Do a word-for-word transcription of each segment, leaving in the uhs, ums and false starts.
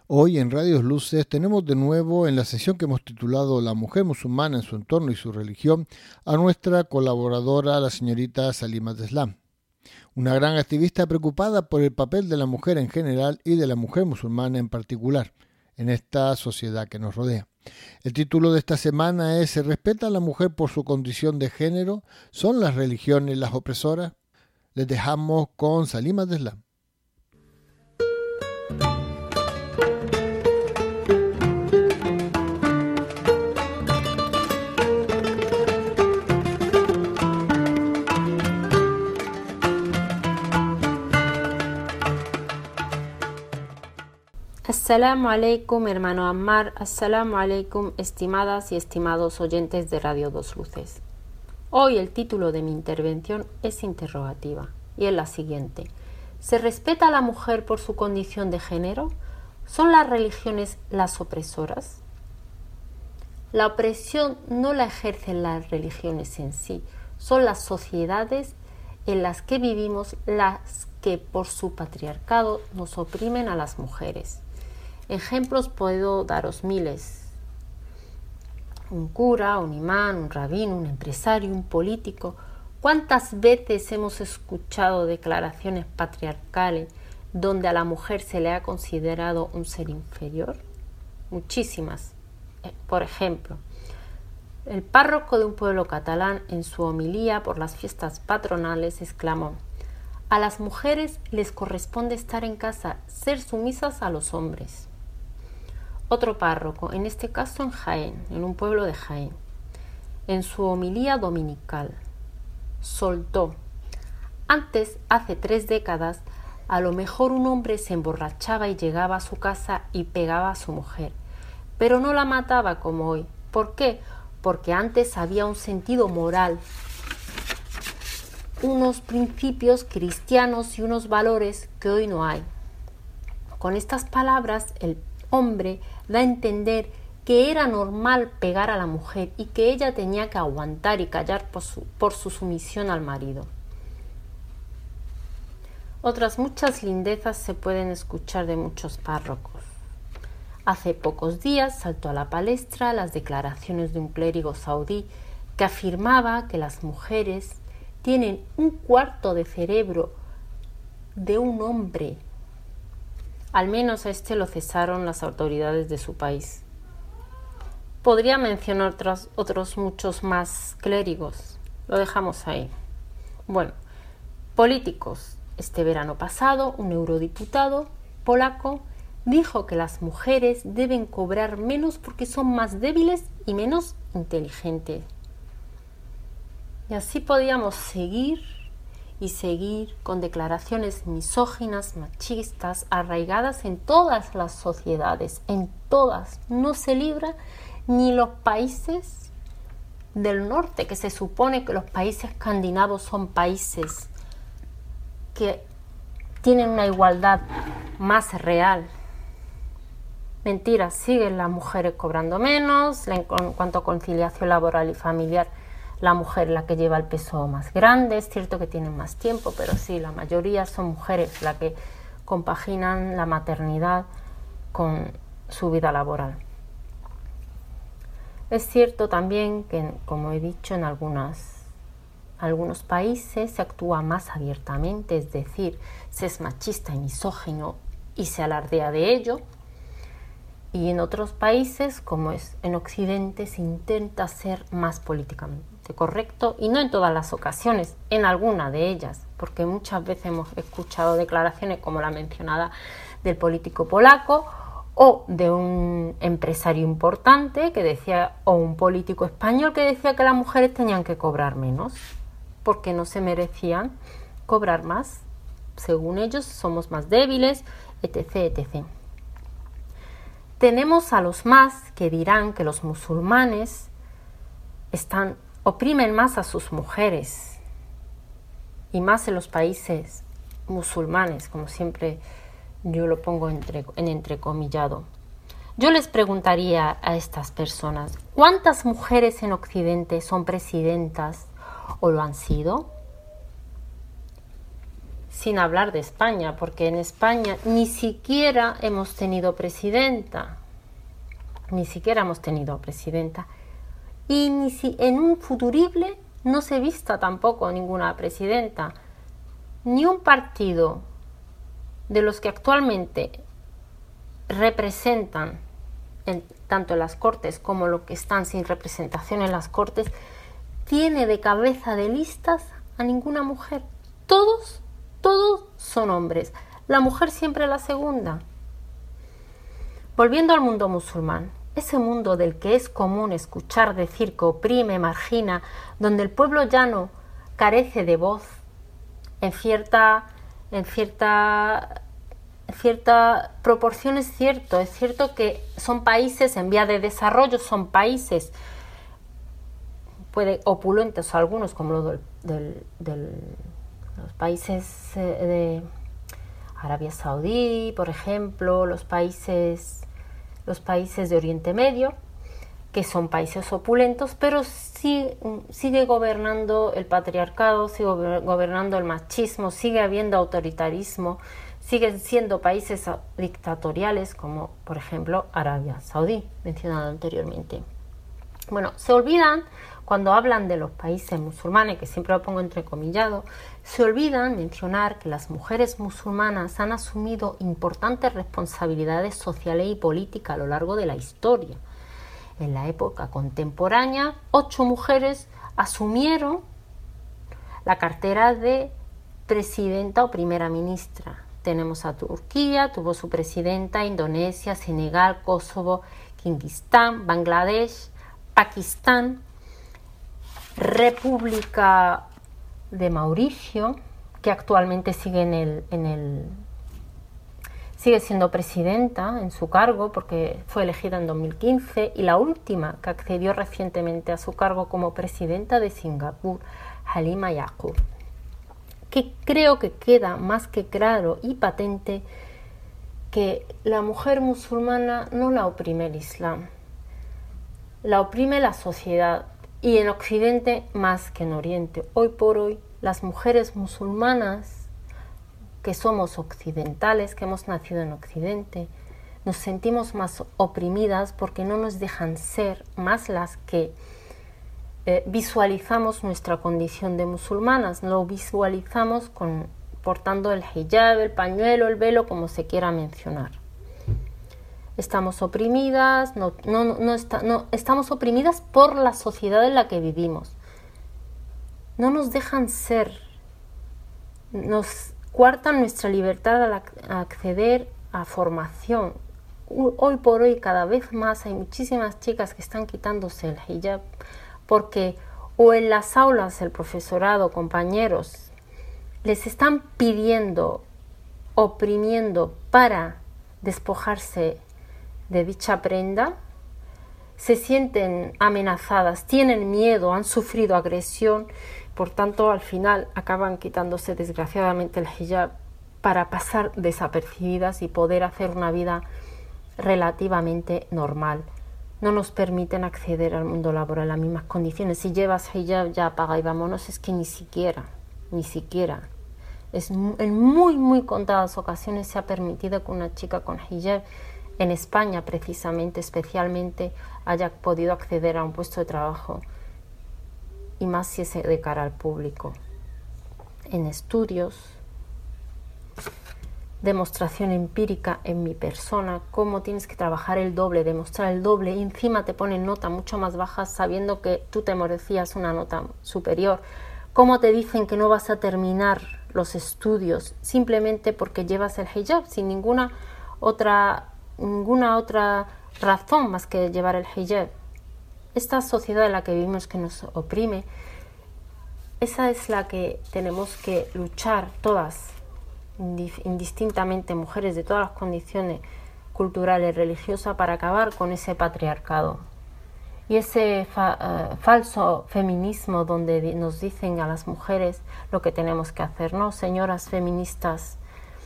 Hoy en Radios Luces tenemos de nuevo en la sesión que hemos titulado La mujer musulmana en su entorno y su religión a nuestra colaboradora, la señorita Salima Teslam, una gran activista preocupada por el papel de la mujer en general y de la mujer musulmana en particular en esta sociedad que nos rodea. El título de esta semana es ¿Se respeta a la mujer por su condición de género? ¿Son las religiones las opresoras? Les dejamos con Salima Teslam. Assalamu alaikum, hermano Ammar. Assalamu alaikum, estimadas y estimados oyentes de Radio Dos Luces. Hoy el título de mi intervención es interrogativa y es la siguiente. ¿Se respeta a la mujer por su condición de género? ¿Son las religiones las opresoras? La opresión no la ejercen las religiones en sí, son las sociedades en las que vivimos las que por su patriarcado nos oprimen a las mujeres. Ejemplos puedo daros miles. Un cura, un imán, un rabino, un empresario, un político. ¿Cuántas veces hemos escuchado declaraciones patriarcales donde a la mujer se le ha considerado un ser inferior? Muchísimas. Por ejemplo, el párroco de un pueblo catalán en su homilía por las fiestas patronales exclamó: a las mujeres les corresponde estar en casa, ser sumisas a los hombres. Otro párroco, en este caso en Jaén, en un pueblo de Jaén, en su homilía dominical, soltó: antes, hace tres décadas, a lo mejor un hombre se emborrachaba y llegaba a su casa y pegaba a su mujer, pero no la mataba como hoy. ¿Por qué? Porque antes había un sentido moral, unos principios cristianos y unos valores que hoy no hay. Con estas palabras, el hombre da a entender que era normal pegar a la mujer y que ella tenía que aguantar y callar por su, por su sumisión al marido. Otras muchas lindezas se pueden escuchar de muchos párrocos. Hace pocos días saltó a la palestra las declaraciones de un clérigo saudí que afirmaba que las mujeres tienen un cuarto de cerebro de un hombre. Al menos a este lo cesaron las autoridades de su país. Podría mencionar otros, otros muchos más clérigos. Lo dejamos ahí. Bueno, políticos. Este verano pasado, un eurodiputado polaco dijo que las mujeres deben cobrar menos porque son más débiles y menos inteligentes. Y así podíamos seguir y seguir con declaraciones misóginas, machistas, arraigadas en todas las sociedades, en todas. No se libra ni los países del norte, que se supone que los países escandinavos son países que tienen una igualdad más real. Mentira, siguen las mujeres cobrando menos, en cuanto a conciliación laboral y familiar, la mujer la que lleva el peso más grande. Es cierto que tienen más tiempo, pero sí, la mayoría son mujeres las que compaginan la maternidad con su vida laboral. Es cierto también que, como he dicho, en algunas, algunos países se actúa más abiertamente, es decir, se es machista y misógino y se alardea de ello. Y en otros países, como es en Occidente, se intenta ser más políticamente correcto, y no en todas las ocasiones, en alguna de ellas, porque muchas veces hemos escuchado declaraciones como la mencionada del político polaco o de un empresario importante que decía, o un político español que decía que las mujeres tenían que cobrar menos porque no se merecían cobrar más. Según ellos somos más débiles, etc, etcétera. Tenemos a los más que dirán que los musulmanes están, oprimen más a sus mujeres, y más en los países musulmanes, como siempre yo lo pongo entre, en entrecomillado. Yo les preguntaría a estas personas, ¿cuántas mujeres en Occidente son presidentas o lo han sido? sin hablar de España, porque en España ni siquiera hemos tenido presidenta, ni siquiera hemos tenido presidenta, y ni si en un futurible no se vista tampoco ninguna presidenta, ni un partido de los que actualmente representan en, tanto en las Cortes como los que están sin representación en las Cortes, tiene de cabeza de listas a ninguna mujer. Todos, todos son hombres. La mujer siempre la segunda. Volviendo al mundo musulmán, ese mundo del que es común escuchar decir que oprime, margina, donde el pueblo llano carece de voz, en cierta, en cierta, en cierta proporción es cierto, es cierto que son países en vía de desarrollo, son países puede opulentos algunos, como los del, del, del, los países eh, de Arabia Saudí, por ejemplo, los países los países de Oriente Medio, que son países opulentos, pero sí, sigue gobernando el patriarcado, sigue gobernando el machismo, sigue habiendo autoritarismo, siguen siendo países dictatoriales, como por ejemplo Arabia Saudí, mencionado anteriormente. Bueno, se olvidan, cuando hablan de los países musulmanes, que siempre lo pongo entrecomillado, se olvidan mencionar que las mujeres musulmanas han asumido importantes responsabilidades sociales y políticas a lo largo de la historia. En la época contemporánea, ocho mujeres asumieron la cartera de presidenta o primera ministra. Tenemos a Turquía, tuvo su presidenta, Indonesia, Senegal, Kosovo, Kirguistán, Bangladesh, Pakistán, República de Mauricio, que actualmente sigue en el, en el sigue siendo presidenta en su cargo porque fue elegida en dos mil quince, y la última que accedió recientemente a su cargo como presidenta de Singapur, Halima Yaqub. Que creo que queda más que claro y patente que la mujer musulmana no la oprime el Islam, la oprime la sociedad, y en Occidente más que en Oriente. Hoy por hoy las mujeres musulmanas, que somos occidentales, que hemos nacido en Occidente, nos sentimos más oprimidas porque no nos dejan ser más las que eh, visualizamos nuestra condición de musulmanas. Lo visualizamos con, portando el hijab, el pañuelo, el velo, como se quiera mencionar. Estamos oprimidas, no, no, no, está, no, estamos oprimidas por la sociedad en la que vivimos. No nos dejan ser, nos coartan nuestra libertad al a acceder a formación. Hoy por hoy cada vez más hay muchísimas chicas que están quitándose el hijab porque o en las aulas el profesorado, compañeros, les están pidiendo, oprimiendo para despojarse de dicha prenda, se sienten amenazadas, tienen miedo, han sufrido agresión, por tanto al final acaban quitándose desgraciadamente el hijab para pasar desapercibidas y poder hacer una vida relativamente normal. No nos permiten acceder al mundo laboral en las mismas condiciones. Si llevas hijab, ya apaga y vámonos. Es que ni siquiera, ni siquiera. Es, en muy, muy contadas ocasiones se ha permitido que una chica con hijab en España, precisamente, especialmente, haya podido acceder a un puesto de trabajo, y más si es de cara al público. En estudios, demostración empírica en mi persona, cómo tienes que trabajar el doble, demostrar el doble, y encima te ponen nota mucho más baja sabiendo que tú te merecías una nota superior. Cómo te dicen que no vas a terminar los estudios simplemente porque llevas el hijab, sin ninguna otra ninguna otra razón más que llevar el hijab. Esta sociedad en la que vivimos, que nos oprime, esa es la que tenemos que luchar todas, indistintamente, mujeres de todas las condiciones culturales, religiosas, para acabar con ese patriarcado y ese fa uh, falso feminismo donde nos dicen a las mujeres lo que tenemos que hacer. No, señoras feministas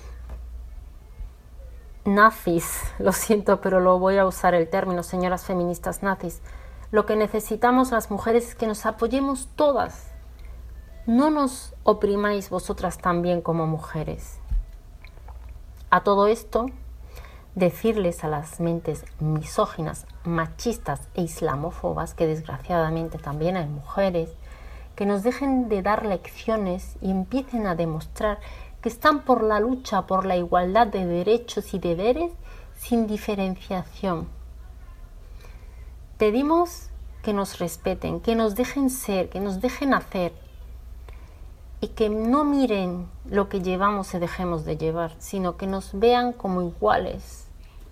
nazis, lo siento, pero lo voy a usar el término, señoras feministas nazis. Lo que necesitamos las mujeres es que nos apoyemos todas, no nos oprimáis vosotras también como mujeres. A todo esto, decirles a las mentes misóginas, machistas e islamófobas, que desgraciadamente también hay mujeres, que nos dejen de dar lecciones y empiecen a demostrar que están por la lucha por la igualdad de derechos y deberes sin diferenciación. Pedimos que nos respeten, que nos dejen ser, que nos dejen hacer y que no miren lo que llevamos y dejemos de llevar, sino que nos vean como iguales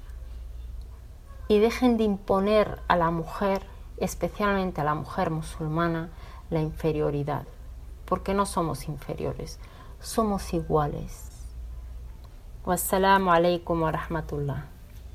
y dejen de imponer a la mujer, especialmente a la mujer musulmana, la inferioridad, porque no somos inferiores, somos iguales. Wassalamu alaikum wa rahmatullah.